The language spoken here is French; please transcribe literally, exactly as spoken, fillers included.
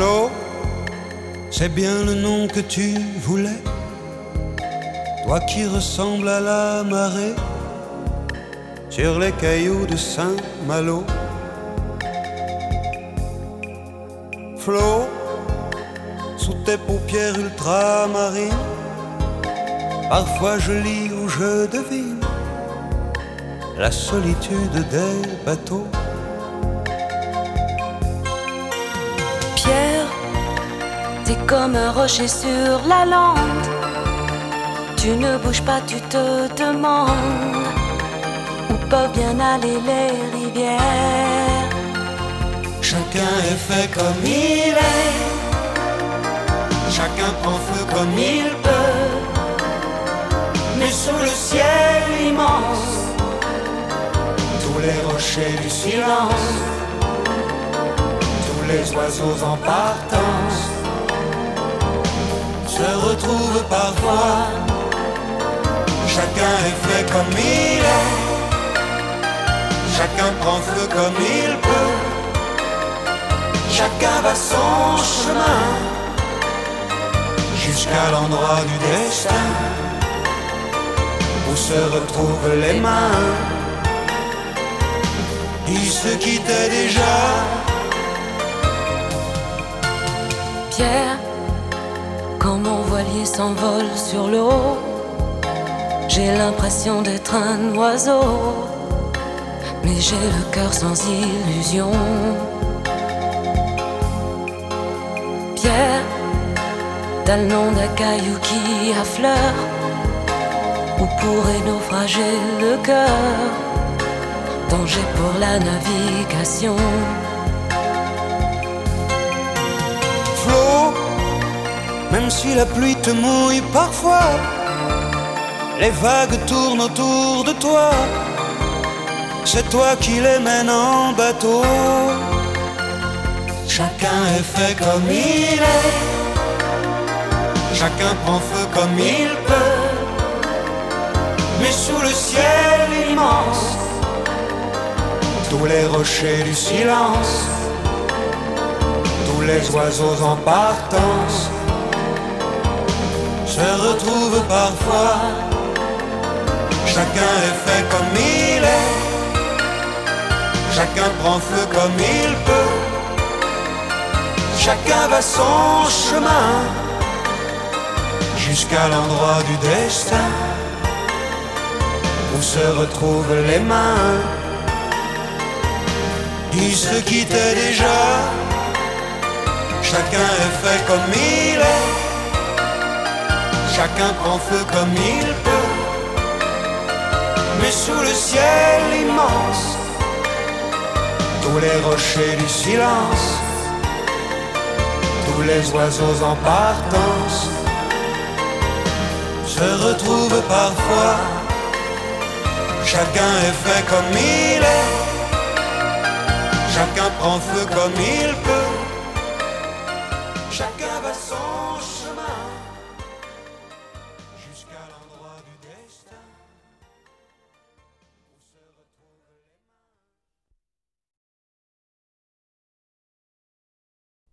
Flo, c'est bien le nom que tu voulais, toi qui ressembles à la marée sur les cailloux de Saint-Malo. Flo, sous tes paupières ultramarines, parfois je lis ou je devine la solitude des bateaux. Pierre, t'es comme un rocher sur la lande. Tu ne bouges pas, tu te demandes où peuvent bien aller les rivières. Chacun est fait comme il est, chacun prend feu comme il peut, mais sous le ciel immense, tous les rochers du silence, tous les oiseaux en partance se retrouvent parfois. Chacun est fait comme il est, chacun prend feu comme il peut, chacun va son chemin jusqu'à l'endroit du destin où se retrouvent les mains qui se quittaient déjà. Pierre, quand mon voilier s'envole sur l'eau, j'ai l'impression d'être un oiseau, mais j'ai le cœur sans illusion. Pierre, t'as le nom d'un caillou qui affleure, où pourrait naufrager le cœur, danger pour la navigation. Flo, même si la pluie te mouille parfois, les vagues tournent autour de toi, c'est toi qui les mènes en bateau. Chacun est fait comme il est, chacun prend feu comme il peut, mais sous le ciel immense, tous les rochers du silence, tous les oiseaux en partance se retrouvent parfois. Chacun est fait comme il est, chacun prend feu comme il peut, chacun va son chemin jusqu'à l'endroit du destin où se retrouvent les mains qui se quittaient déjà. Chacun est fait comme il est, chacun prend feu comme il peut, mais sous le ciel immense, tous les rochers du silence, tous les oiseaux en partance se retrouvent parfois. Chacun est fait comme il est, chacun prend feu comme il peut, chacun va son chemin.